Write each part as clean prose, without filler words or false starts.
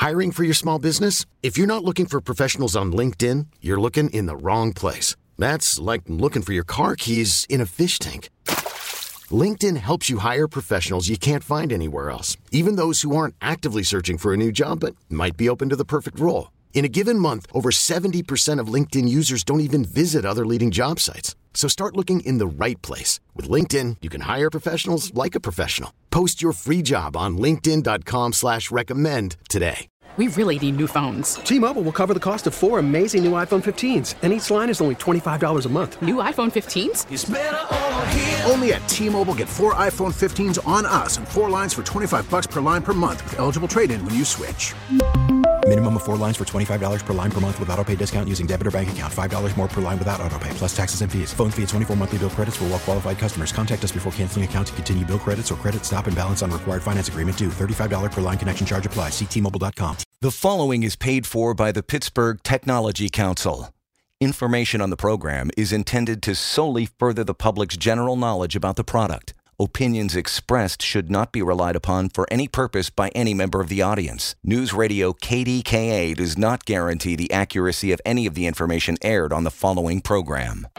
Hiring for your small business? If you're not looking for professionals on LinkedIn, you're looking in the wrong place. That's like looking for your car keys in a fish tank. LinkedIn helps you hire professionals you can't find anywhere else, even those who aren't actively searching for a new job but might be open to the perfect role. In a given month, over 70% of LinkedIn users don't even visit other leading job sites. So start looking in the right place. With LinkedIn, you can hire professionals like a professional. Post your free job on linkedin.com/recommend today. We really need new phones. T-Mobile will cover the cost of 4 amazing new iPhone 15s, and each line is only $25 a month. New iPhone 15s? It's better over here. Only at T-Mobile, get 4 iPhone 15s on us and 4 lines for $25 per line per month with eligible trade-in when you switch. Minimum of 4 lines for $25 per line per month with autopay discount using debit or bank account. $5 more per line without autopay, plus taxes and fees. Phone fee at 24 monthly bill credits for well-qualified customers. Contact us before canceling account to continue bill credits or credit stop and balance on required finance agreement due. $35 per line connection charge applies. See T-Mobile.com. The following is paid for by the Pittsburgh Technology Council. Information on the program is intended to solely further the public's general knowledge about the product. Opinions expressed should not be relied upon for any purpose by any member of the audience. News Radio KDKA does not guarantee the accuracy of any of the information aired on the following program.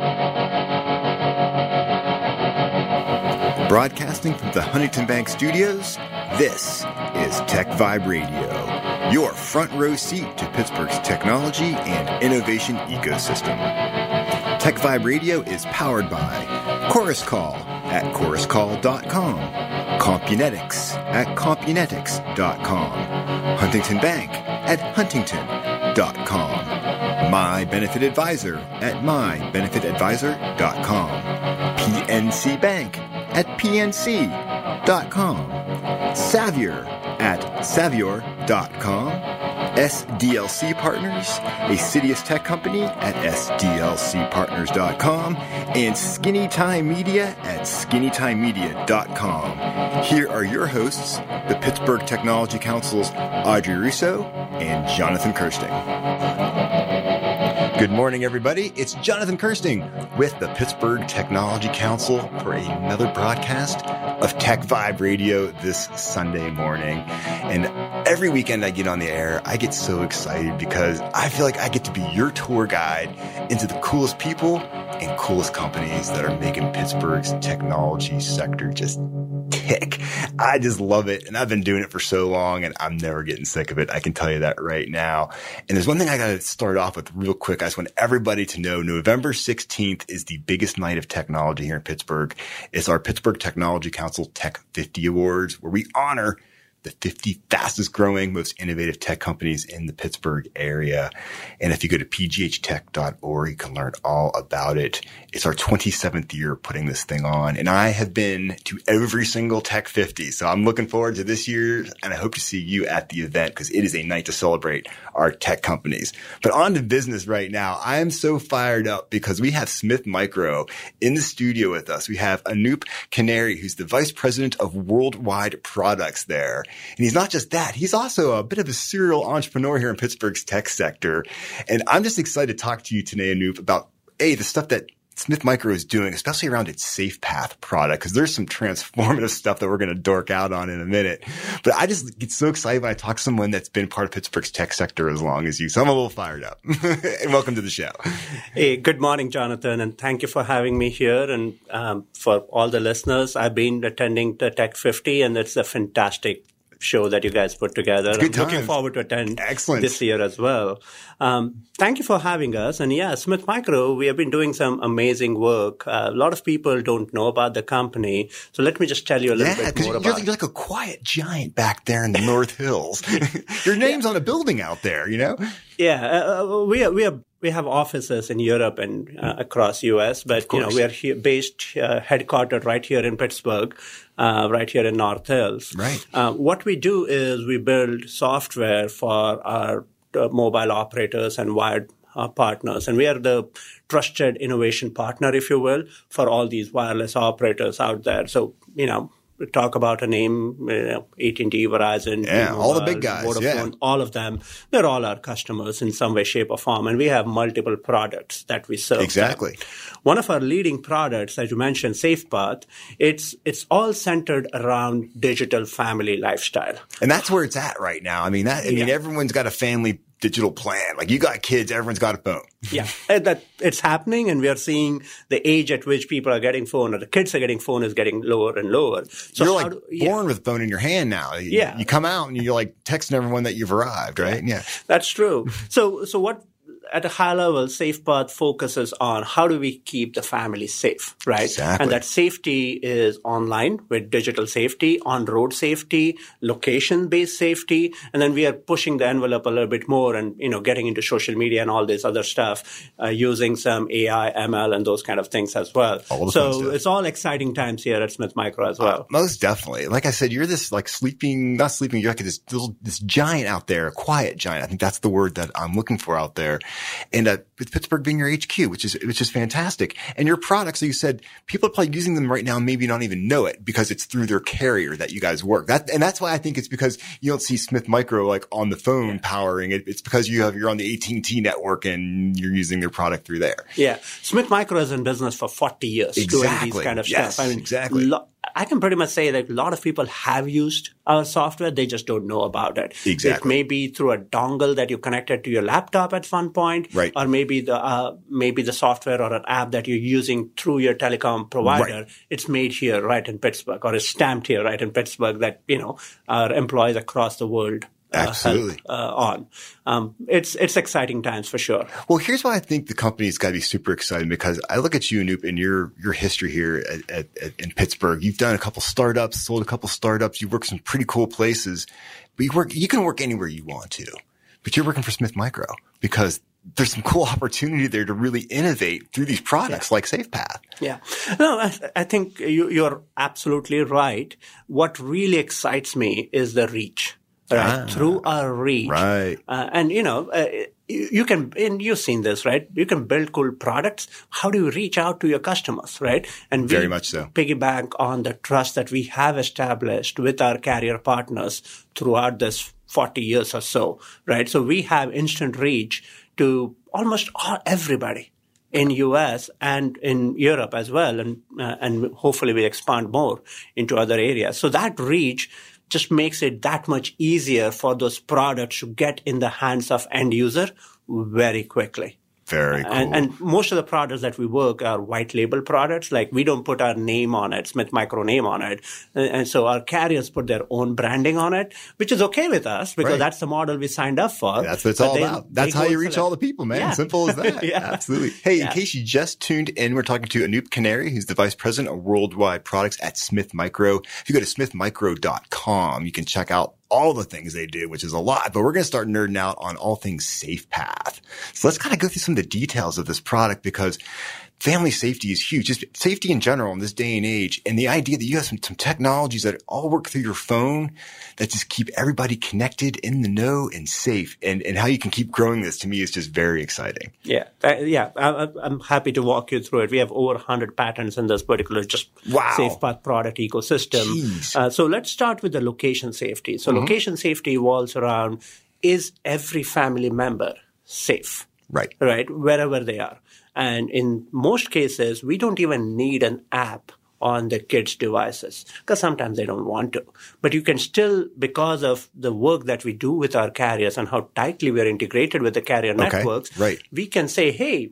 Broadcasting from the Huntington Bank Studios, this is Tech Vibe Radio, your front row seat to Pittsburgh's technology and innovation ecosystem. Tech Vibe Radio is powered by Chorus Call at choruscall.com, Compunetics at compunetics.com, Huntington Bank at huntington.com, My Benefit Advisor at mybenefitadvisor.com, PNC Bank at pnc.com, Savior at savior.com, SDLC Partners, a Sidious tech company at sdlcpartners.com, and Skinny Time Media at skinnytimemedia.com. Here are your hosts, the Pittsburgh Technology Council's Audrey Russo and Jonathan Kirsting. Good morning, everybody. It's Jonathan Kirsting with the Pittsburgh Technology Council for another broadcast of Tech Vibe Radio this Sunday morning. And every weekend I get on the air, I get so excited because I feel like I get to be your tour guide into the coolest people and coolest companies that are making Pittsburgh's technology sector just tick. I just love it. And I've been doing it for so long and I'm never getting sick of it. I can tell you that right now. And there's one thing I got to start off with real quick. I just want everybody to know November 16th is the biggest night of technology here in Pittsburgh. It's our Pittsburgh Technology Council Tech 50 Awards, where we honor the 50 fastest growing, most innovative tech companies in the Pittsburgh area. And if you go to pghtech.org, you can learn all about it. It's our 27th year putting this thing on. And I have been to every single Tech 50. So I'm looking forward to this year, and I hope to see you at the event because it is a night to celebrate our tech companies. But on to business right now. I am so fired up because we have Smith Micro in the studio with us. We have Anoop Canary, who's the Vice President of Worldwide Products there. And he's not just that, he's also a bit of a serial entrepreneur here in Pittsburgh's tech sector. And I'm just excited to talk to you today, Anoop, about the stuff that Smith Micro is doing, especially around its SafePath product, because there's some transformative stuff that we're going to dork out on in a minute. But I just get so excited when I talk to someone that's been part of Pittsburgh's tech sector as long as you. So I'm a little fired up. And welcome to the show. Hey, good morning, Jonathan, and thank you for having me here. And for all the listeners, I've been attending the Tech 50, and it's a fantastic show that you guys put together. I'm looking forward to attend this year as well. Thank you for having us. And yeah, Smith Micro, we have been doing some amazing work. A lot of people don't know about the company. So let me just tell you a little bit more about it. You're like a quiet giant back there in the North Hills. Your name's on a building out there, you know? Yeah, we have offices in Europe and across U.S., but we are here based headquartered right here in Pittsburgh, right here in North Hills. Right. What we do is we build software for our mobile operators and wired partners, and we are the trusted innovation partner, if you will, for all these wireless operators out there. So talk about a name, AT&T, Verizon, all the big guys, Vodafone, all of them, they're all our customers in some way, shape, or form. And we have multiple products that we serve. Exactly. them. One of our leading products, as you mentioned, SafePath, it's all centered around digital family lifestyle. And that's where it's at right now. I mean, everyone's got a family digital plan. Like, you got kids, everyone's got a phone. Yeah, that it's happening, and we are seeing the age at which people are getting phone, or the kids are getting phone, is getting lower and lower. So you're born with a phone in your hand now. You come out and you're like texting everyone that you've arrived, right? Yeah, that's true. So what? At a high level, SafePath focuses on how do we keep the family safe, right? Exactly. And that safety is online with digital safety, on-road safety, location-based safety, and then we are pushing the envelope a little bit more and, getting into social media and all this other stuff, using some AI, ML, and those kind of things as well. So it's all exciting times here at Smith Micro as well. Most definitely. Like I said, you're this not sleeping, you're like this giant out there, a quiet giant. I think that's the word that I'm looking for out there. And with Pittsburgh being your HQ, which is fantastic. And your products, so you said, people are probably using them right now and maybe not even know it because it's through their carrier that you guys work. And that's why I think it's because you don't see Smith Micro like on the phone powering it. It's because you're on the AT&T network and you're using their product through there. Yeah. Smith Micro is in business for 40 years doing these kind of stuff. I mean, exactly. I can pretty much say that a lot of people have used our software. They just don't know about it. Exactly. It may be through a dongle that you connected to your laptop at one point, right? Or maybe the software or an app that you're using through your telecom provider. Right. It's made here right in Pittsburgh, or is stamped here right in Pittsburgh, that our employees across the world absolutely on. It's exciting times for sure. Well, here's why I think the company's got to be super excited, because I look at you, Anoop, and your history here in Pittsburgh. You've done a couple startups, sold a couple startups. You worked some pretty cool places, but you can work anywhere you want to. But you're working for Smith Micro because there's some cool opportunity there to really innovate through these products like SafePath. Yeah. No, I think you're absolutely right. What really excites me is the reach. Right, through our reach. Right. And, you can, and you've seen this, right? You can build cool products. How do you reach out to your customers, right? And very much so. Piggyback on the trust that we have established with our carrier partners throughout this 40 years or so, right? So we have instant reach to almost everybody in US and in Europe as well. And hopefully we expand more into other areas. So that reach just makes it that much easier for those products to get in the hands of end user very quickly. Very cool. And most of the products that we work are white label products. Like, we don't put our name on it, Smith Micro name on it. And so our carriers put their own branding on it, which is okay with us because that's the model we signed up for. That's what it's all about. That's how you reach all the people, man. Yeah. Simple as that. Absolutely. Hey, in case you just tuned in, we're talking to Anoop Canary, who's the Vice President of Worldwide Products at Smith Micro. If you go to smithmicro.com, you can check out all the things they do, which is a lot, but we're going to start nerding out on all things SafePath. So let's kind of go through some of the details of this product, because family safety is huge. Just safety in general in this day and age. And the idea that you have some technologies that all work through your phone that just keep everybody connected, in the know, and safe. And how you can keep growing this, to me, is just very exciting. Yeah. I'm happy to walk you through it. We have over 100 patents in this particular SafePath product ecosystem. So let's start with the location safety. So location safety evolves around, is every family member safe? Right. Wherever they are. And in most cases, we don't even need an app on the kids' devices because sometimes they don't want to. But you can still, because of the work that we do with our carriers and how tightly we are integrated with the carrier networks, we can say, hey,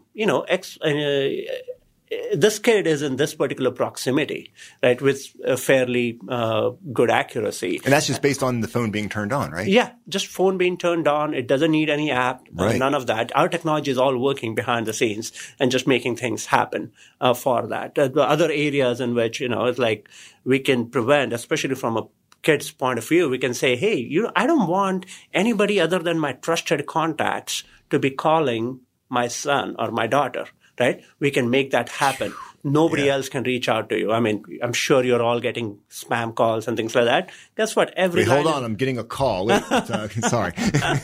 this kid is in this particular proximity, right, with a fairly good accuracy. And that's just based on the phone being turned on, right? Yeah, just phone being turned on. It doesn't need any app, none of that. Our technology is all working behind the scenes and just making things happen for that. The other areas in which, it's like we can prevent, especially from a kid's point of view, we can say, hey, I don't want anybody other than my trusted contacts to be calling my son or my daughter. Right? We can make that happen Nobody else can reach out to you. I mean, I'm sure you're all getting spam calls and things like that. Guess what? Hold on. I'm getting a call. Wait, sorry.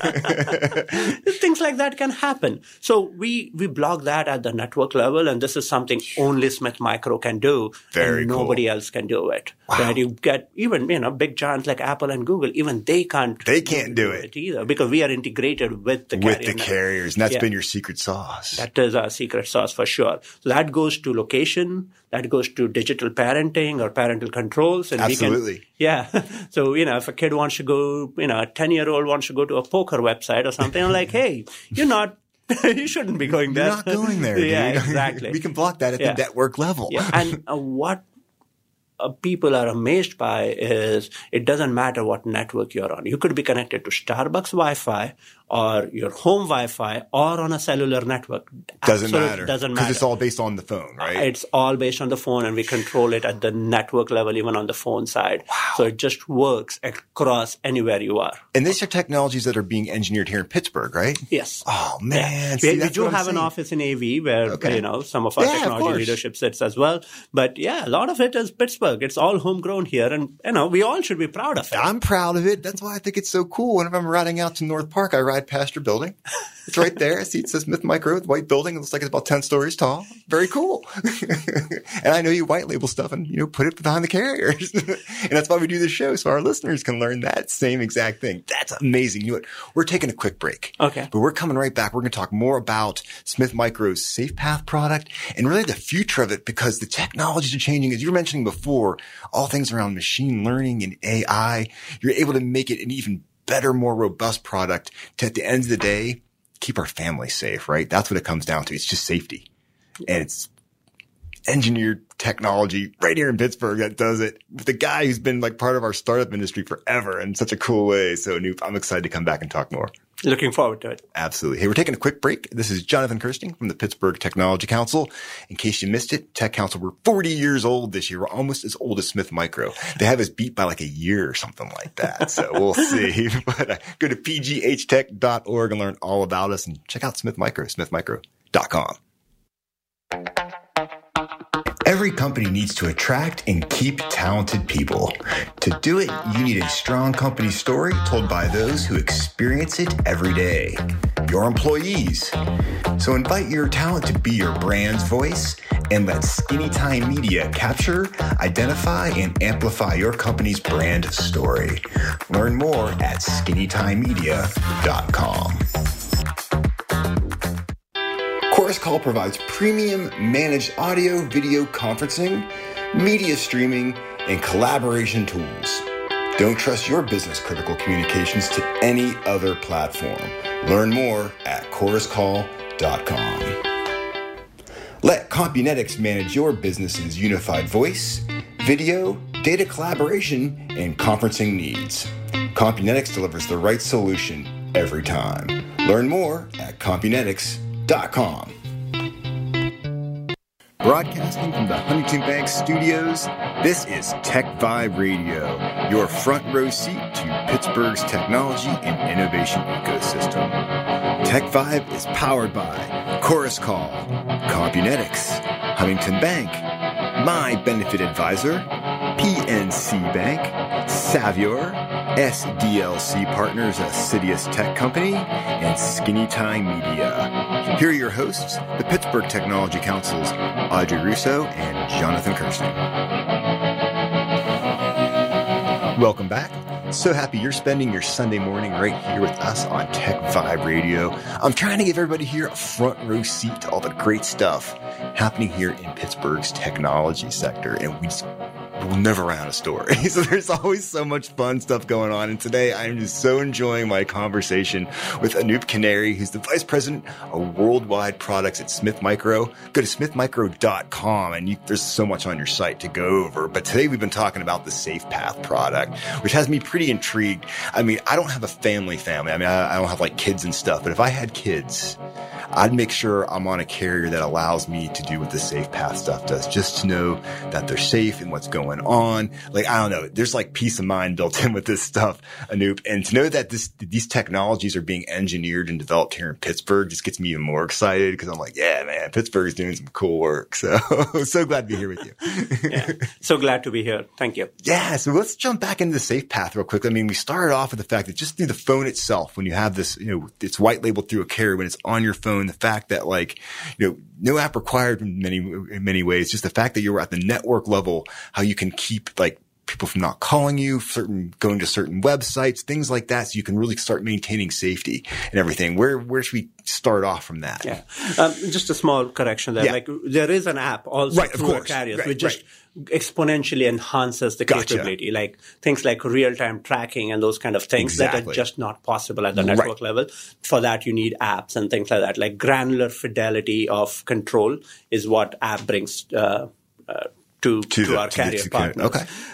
Things like that can happen. So we block that at the network level, and this is something only Smith Micro can do. Very and cool. Nobody else can do it. Wow. Right? You get even, big giants like Apple and Google, even they can't do it either, because we are integrated with the carriers. And that's been your secret sauce. That is our secret sauce for sure. So that goes to location, that goes to digital parenting or parental controls. And absolutely. So, if a kid wants to go, a 10-year-old wants to go to a poker website or something, I'm like, hey, you shouldn't be going there. You're not going there, dude. Yeah, exactly. We can block that at the network level. Yeah. And what people are amazed by is it doesn't matter what network you're on. You could be connected to Starbucks Wi-Fi or your home Wi-Fi or on a cellular network. Doesn't matter. Doesn't matter. Because it's all based on the phone, right? It's all based on the phone, and we control it at the network level, even on the phone side. Wow. So it just works across anywhere you are. And these are technologies that are being engineered here in Pittsburgh, right? Yes. Oh, man. Yeah. We do have an office in AV where, some of our technology leadership sits as well. But a lot of it is Pittsburgh. It's all homegrown here, and, we all should be proud of it. I'm proud of it. That's why I think it's so cool. Whenever I'm riding out to North Park, I ride past your building. It's right there. I see it says Smith Micro, the white building. It looks like it's about 10 stories tall. Very cool. And I know you white label stuff and, put it behind the carriers. And that's why we do this show, so our listeners can learn that same exact thing. That's amazing. You know what? We're taking a quick break. Okay. But we're coming right back. We're going to talk more about Smith Micro's SafePath product and really the future of it, because the technologies are changing. As you were mentioning before, all things around machine learning and AI, you're able to make it an even better, more robust product to, at the end of the day, keep our family safe, right? That's what it comes down to. It's just safety. And it's engineered technology right here in Pittsburgh that does it with the guy who's been like part of our startup industry forever in such a cool way. So Anoop, I'm excited to come back and talk more. Looking forward to it. Absolutely. Hey, we're taking a quick break. This is Jonathan Kirsting from the Pittsburgh Technology Council. In case you missed it, Tech Council, we're 40 years old this year. We're almost as old as Smith Micro. They have us beat by like a year or something like that. So we'll see. But go to pghtech.org and learn all about us, and check out Smith Micro, smithmicro.com. Every company needs to attract and keep talented people. To do it, you need a strong company story told by those who experience it every day, your employees. So invite your talent to be your brand's voice and let Skinny Time Media capture, identify, and amplify your company's brand story. Learn more at skinnytimemedia.com. Chorus Call provides premium managed audio, video conferencing, media streaming, and collaboration tools. Don't trust your business-critical communications to any other platform. Learn more at choruscall.com. Let Compunetics manage your business's unified voice, video, data collaboration, and conferencing needs. Compunetics delivers the right solution every time. Learn more at Compunetics.com. Broadcasting from the Huntington Bank Studios, this is Tech Vibe Radio, your front row seat to Pittsburgh's technology and innovation ecosystem. Tech Vibe is powered by Chorus Call, Compunetics, Huntington Bank, My Benefit Advisor, PNC Bank, Savior, SDLC Partners, a Sidious Tech Company, and Skinny Time Media. Here are your hosts, the Pittsburgh Technology Council's Audrey Russo and Jonathan Kirsting. Welcome back. So happy you're spending your Sunday morning right here with us on Tech Vibe Radio. I'm trying to give everybody here a front row seat to all the great stuff happening here in Pittsburgh's technology sector, and we'll never run out of story. So there's always so much fun stuff going on. And today I'm just so enjoying my conversation with Anoop Canary, who's the Vice President of Worldwide Products at Smith Micro. Go to smithmicro.com and there's so much on your site to go over. But today we've been talking about the SafePath product, which has me pretty intrigued. I mean, I don't have a family. I mean, I don't have like kids and stuff, but if I had kids, I'd make sure I'm on a carrier that allows me to do what the SafePath stuff does, just to know that they're safe and what's going going on. Like, I don't know. There's like peace of mind built in with this stuff, Anoop. And to know that these technologies are being engineered and developed here in Pittsburgh just gets me even more excited because I'm like, yeah, man, Pittsburgh is doing some cool work. So, so glad to be here with you. Yeah, so glad to be here. Thank you. Yeah. So let's jump back into the SafePath real quick. I mean, we started off with the fact that just through the phone itself, when you have this, it's white labeled through a carrier, when it's on your phone, the fact that like, no app required in many ways, just the fact that you're at the network level, how you can keep like people from not calling you, going to certain websites, things like that. So you can really start maintaining safety and everything. Where should we start off from that? Yeah. Just a small correction there. Yeah. Like there is an app also through our carriers, which just exponentially enhances the capability, like things like real-time tracking and those kind of things that are just not possible at the network level. For that, you need apps and things like that. Like granular fidelity of control is what app brings to our carrier partners.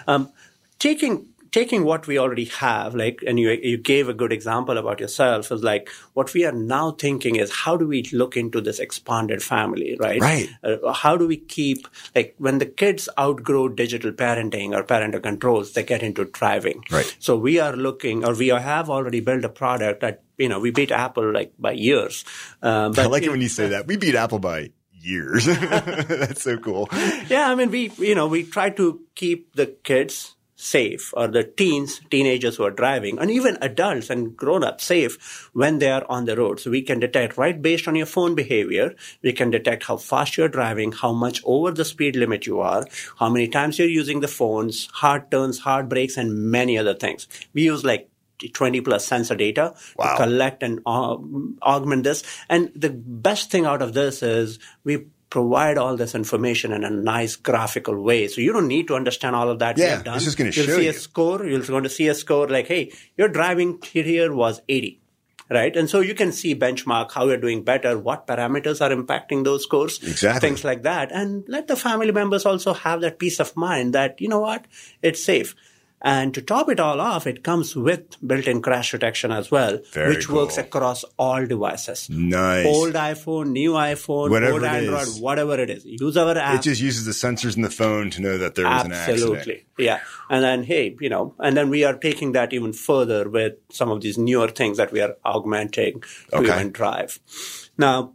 Okay. Taking what we already have, like, and you gave a good example about yourself, is like what we are now thinking is how do we look into this expanded family, right? Right. How do we keep, like, when the kids outgrow digital parenting or parental controls, they get into driving. Right. So we are looking, or we have already built a product that, we beat Apple like by years. But I like it when you say that. We beat Apple by years. That's so cool. Yeah, I mean, we try to keep the kids safe, or the teenagers who are driving, and even adults and grown-ups safe when they are on the road. So we can detect based on your phone behavior, we can detect how fast you're driving, how much over the speed limit you are, how many times you're using the phones, hard turns, hard brakes, and many other things. We use like 20 plus sensor data to collect and augment this. And the best thing out of this is we provide all this information in a nice graphical way. So you don't need to understand all of that. Yeah, it's just going to show you. You'll see a score. You're going to see a score like, hey, your driving here was 80. Right. And so you can see benchmark how you're doing better, what parameters are impacting those scores, things like that. And let the family members also have that peace of mind that, you know what, it's safe. And to top it all off, it comes with built-in crash detection as well, which works across all devices. Nice. Old iPhone, new iPhone, old Android, whatever it is. Use our app. It just uses the sensors in the phone to know that there was an accident. Absolutely. Yeah. And then, and then we are taking that even further with some of these newer things that we are augmenting to even drive. Now,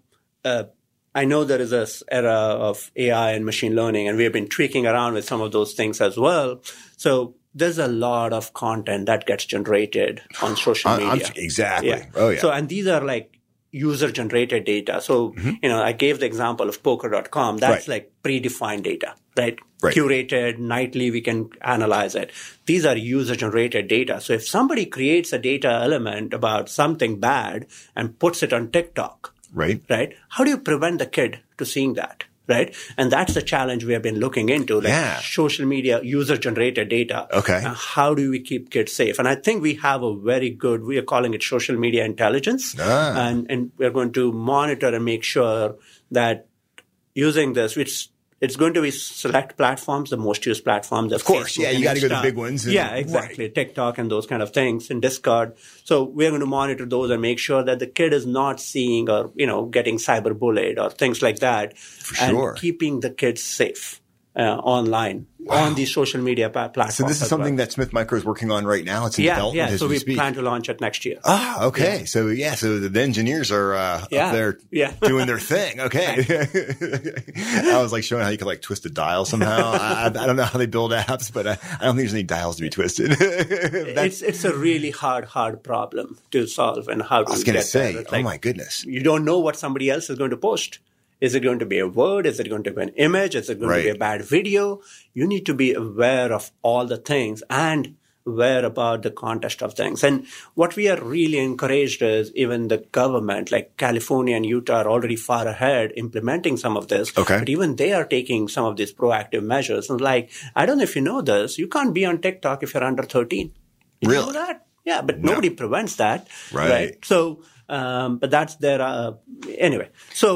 I know there is this era of AI and machine learning, and we have been tweaking around with some of those things as well. So there's a lot of content that gets generated on social media. Exactly. Yeah. Oh, yeah. So, and these are like user-generated data. So, I gave the example of poker.com. That's like predefined data, right? Curated, nightly, we can analyze it. These are user-generated data. So if somebody creates a data element about something bad and puts it on TikTok, right? How do you prevent the kid to seeing that? Right. And that's the challenge we have been looking into, like social media, user-generated data. Okay. How do we keep kids safe? And I think we have a very good, we are calling it social media intelligence. And we're going to monitor and make sure that using this, which it's going to be select platforms, the most used platforms. Of course. Facebook, you got to go to the big ones. Exactly. TikTok and those kind of things, and Discord. So we're going to monitor those and make sure that the kid is not seeing or, getting cyberbullied or things like that. For sure. And keeping the kids safe online on these social media platforms. So this is something that Smith Micro is working on right now. It's in development as we speak. So we plan to launch it next year. Ah, okay. Yeah. So the engineers are up there doing their thing. Okay. I was like showing how you could like twist a dial somehow. I don't know how they build apps, but I don't think there's any dials to be twisted. It's a really hard problem to solve, and how to I was going to say, oh my goodness. You don't know what somebody else is going to post. Is it going to be a word? Is it going to be an image? Is it going to be a bad video? You need to be aware of all the things and aware about the context of things. And what we are really encouraged is even the government, like California and Utah, are already far ahead implementing some of this. Okay. But even they are taking some of these proactive measures. And like, I don't know if you know this, you can't be on TikTok if you're under 13. You know that? Yeah, but nobody prevents that. Right. So, but that's their, anyway.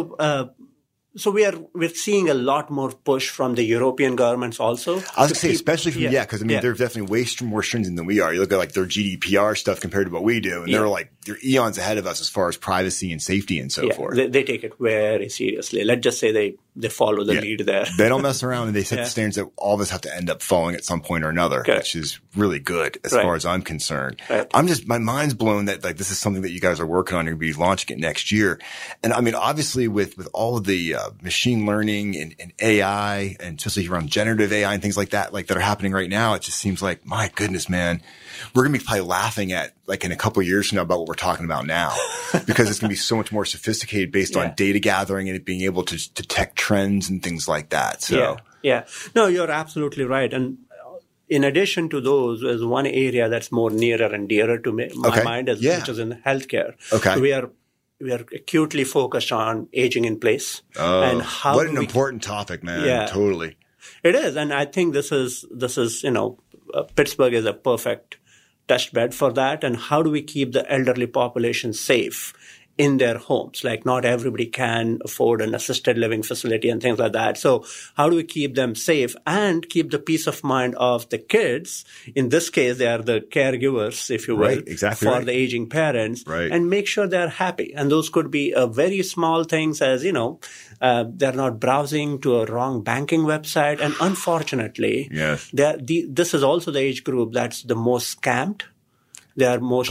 So we're seeing a lot more push from the European governments also. I was going to say, especially from, because I mean, they're definitely way more stringent than we are. You look at like their GDPR stuff compared to what we do, and they're eons ahead of us as far as privacy and safety and so forth. They take it very seriously. Let's just say they they follow the lead there. They don't mess around, and they set the standards that all of us have to end up following at some point or another, which is really good as far as I'm concerned. My mind's blown that like this is something that you guys are working on. You're going to be launching it next year. And I mean, obviously with all of the machine learning and AI, and especially around generative AI and things like that are happening right now, it just seems like, my goodness, man, we're going to be probably laughing at like in a couple of years from now about what we're talking about now, because it's going to be so much more sophisticated based on data gathering and it being able to detect trends and things like that. So no, you're absolutely right. And in addition to those, there's one area that's more nearer and dearer to my mind, which is in healthcare. So we are acutely focused on aging in place. And how what an important topic, man. Yeah, totally. It is. And I think this is, Pittsburgh is a perfect test bed for that. And how do we keep the elderly population safe in their homes? Like, not everybody can afford an assisted living facility and things like that. So how do we keep them safe and keep the peace of mind of the kids? In this case, they are the caregivers, if you will, for the aging parents, and make sure they're happy. And those could be very small things as, they're not browsing to a wrong banking website. And unfortunately, this is also the age group that's the most scammed. They are most,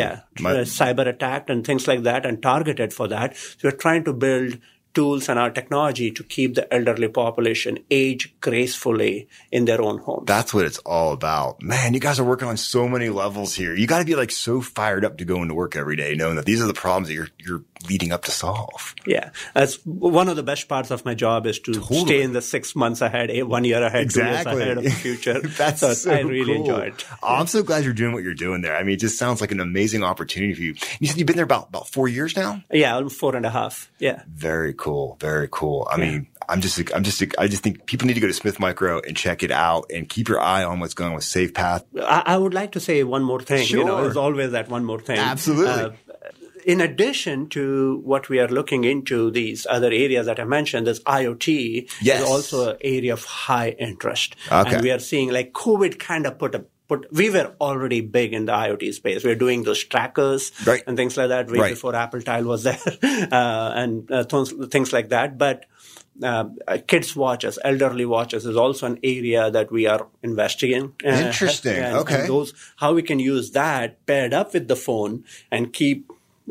cyber attacked and things like that, and targeted for that. So we're trying to build tools and our technology to keep the elderly population age gracefully in their own homes. That's what it's all about. Man, you guys are working on so many levels here. You got to be like so fired up to go into work every day, knowing that these are the problems that you're leading up to solve. Yeah. That's one of the best parts of my job, is to stay in the 6 months ahead, 1 year ahead, 2 years ahead of the future. That's so I really enjoy it. Oh, I'm so glad you're doing what you're doing there. I mean, it just sounds like an amazing opportunity for you. You said you've been there about 4 years now? Yeah, 4.5. Yeah. Very cool. Very cool. I mean, I just think people need to go to Smith Micro and check it out and keep your eye on what's going on with SafePath. I would like to say one more thing. Sure. There's always that one more thing. Absolutely. In addition to what we are looking into, these other areas that I mentioned, this IoT is also an area of high interest. Okay. And we are seeing, like, COVID kind of we were already big in the IoT space. We were doing those trackers and things like that before Apple Tile was there, and things like that. But kids watches, elderly watches is also an area that we are investing in. Interesting. Okay. And how we can use that paired up with the phone and keep,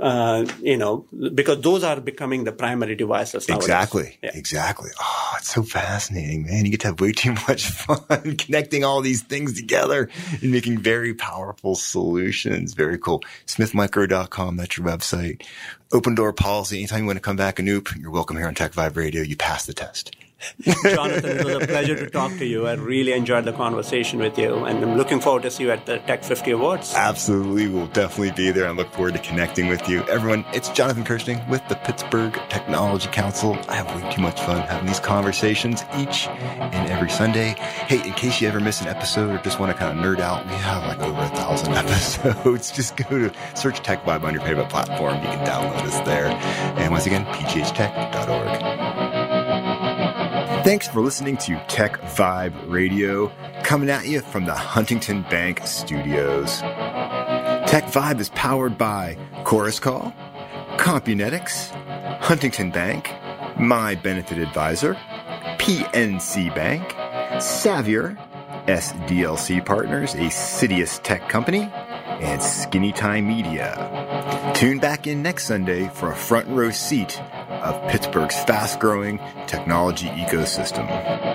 because those are becoming the primary devices nowadays. Exactly. Oh, it's so fascinating, man. You get to have way too much fun connecting all these things together and making very powerful solutions. Very cool. SmithMicro.com, that's your website. Open door policy. Anytime you want to come back, Anoop, you're welcome here on Tech Vibe Radio. You passed the test. Jonathan, it was a pleasure to talk to you. I really enjoyed the conversation with you, and I'm looking forward to see you at the Tech 50 Awards. Absolutely. We'll definitely be there and look forward to connecting with you. Everyone, it's Jonathan Kirsting with the Pittsburgh Technology Council. I have way too much fun having these conversations each and every Sunday. Hey, in case you ever miss an episode or just want to kind of nerd out, we have like over 1,000 episodes. Just go to search Tech Vibe on your favorite platform. You can download us there. And once again, pghtech.org. Thanks for listening to Tech Vibe Radio, coming at you from the Huntington Bank Studios. Tech Vibe is powered by Chorus Call, Compunetics, Huntington Bank, My Benefit Advisor, PNC Bank, Savior, SDLC Partners, a Sidious tech company, and Skinny Time Media. Tune back in next Sunday for a front row seat of Pittsburgh's fast-growing technology ecosystem.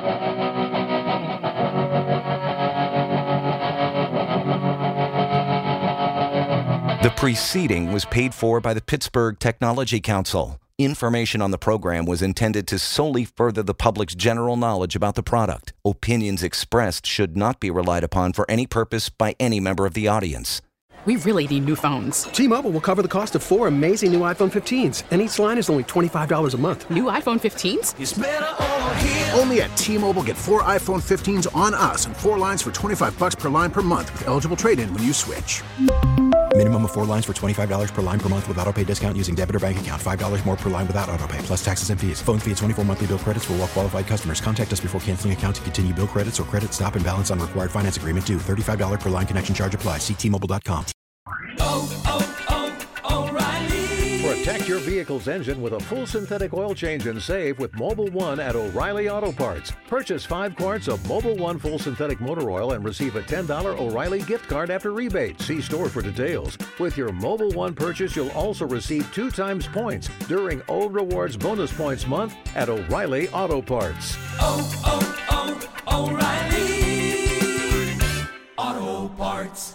The preceding was paid for by the Pittsburgh Technology Council. Information on the program was intended to solely further the public's general knowledge about the product. Opinions expressed should not be relied upon for any purpose by any member of the audience. We really need new phones. T-Mobile will cover the cost of 4 amazing new iPhone 15s, and each line is only $25 a month. New iPhone 15s? It's better over here. Only at T-Mobile, get 4 iPhone 15s on us and 4 lines for $25 per line per month with eligible trade-in when you switch. Minimum of 4 lines for $25 per line per month with autopay discount using debit or bank account. $5 more per line without autopay, plus taxes and fees. Phone fee at 24 monthly bill credits for well-qualified customers. Contact us before canceling account to continue bill credits or credit stop and balance on required finance agreement due. $35 per line connection charge applies. See T-Mobile.com. O'Reilly. For a Protect your vehicle's engine with a full synthetic oil change and save with Mobil 1 at O'Reilly Auto Parts. Purchase 5 quarts of Mobil 1 full synthetic motor oil and receive a $10 O'Reilly gift card after rebate. See store for details. With your Mobil 1 purchase, you'll also receive 2 times points during O Rewards Bonus Points Month at O'Reilly Auto Parts. O'Reilly Auto Parts.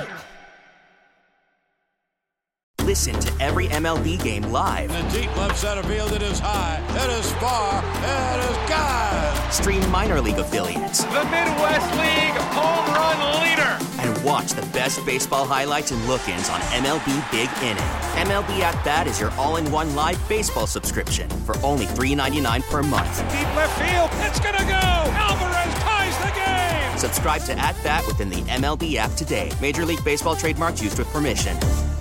Listen to every MLB game live. In the deep left center field, it is high, it is far, it is gone. Stream minor league affiliates. The Midwest League home run leader. And watch the best baseball highlights and look-ins on MLB Big Inning. MLB At Bat is your all-in-one live baseball subscription for only $3.99 per month. Deep left field, it's gonna go. Alvarez ties the game. Subscribe to At Bat within the MLB app today. Major League Baseball trademarks used with permission.